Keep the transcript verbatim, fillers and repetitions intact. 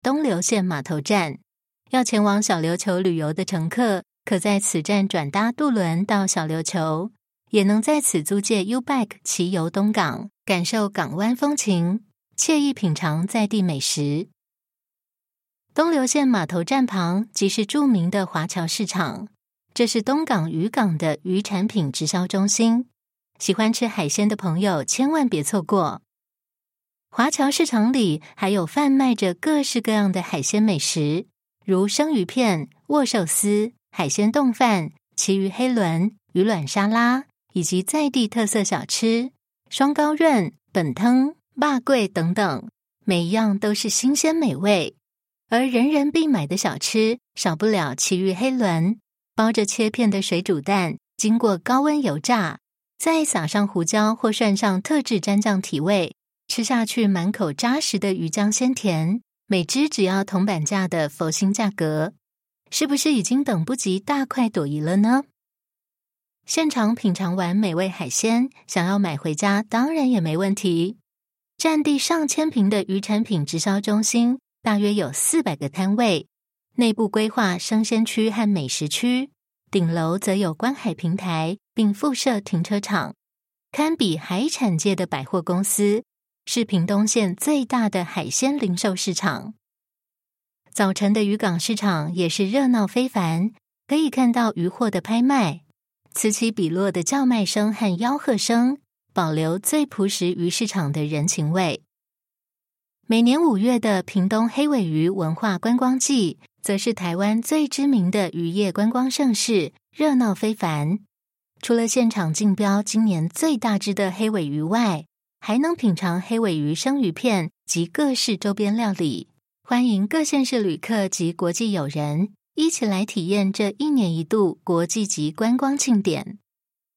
东流线码头站。要前往小琉球旅游的乘客，可在此站转搭渡轮到小琉球，也能在此租借 U-Bike 骑游东港，感受港湾风情，惬意品尝在地美食。东流线码头站旁即是著名的华侨市场，这是东港渔港的渔产品直销中心，喜欢吃海鲜的朋友千万别错过。华侨市场里还有贩卖着各式各样的海鲜美食，如生鱼片、握寿司、海鲜冻饭、旗鱼黑轮、鱼卵沙拉，以及在地特色小吃双高润、本汤、肉粿等等，每一样都是新鲜美味。而人人必买的小吃少不了旗鱼黑轮，包着切片的水煮蛋，经过高温油炸，再撒上胡椒或涮上特制蘸酱提味，吃下去满口扎实的鱼浆鲜甜，每只只要铜板价的佛心价格，是不是已经等不及大快朵颐了呢？现场品尝完美味海鲜，想要买回家当然也没问题。占地上千坪的渔产品直销中心，大约有四百个摊位，内部规划生鲜区和美食区，顶楼则有观海平台，并附设停车场，堪比海产界的百货公司，是屏东县最大的海鲜零售市场。早晨的渔港市场也是热闹非凡，可以看到渔货的拍卖，此起彼落的叫卖声和吆喝声，保留最朴实鱼市场的人情味。每年五月的屏东黑尾鱼文化观光季，则是台湾最知名的渔业观光盛事，热闹非凡。除了现场竞标今年最大只的黑尾鱼外，还能品尝黑尾鱼生鱼片及各式周边料理。欢迎各县市旅客及国际友人一起来体验这一年一度国际级观光庆典。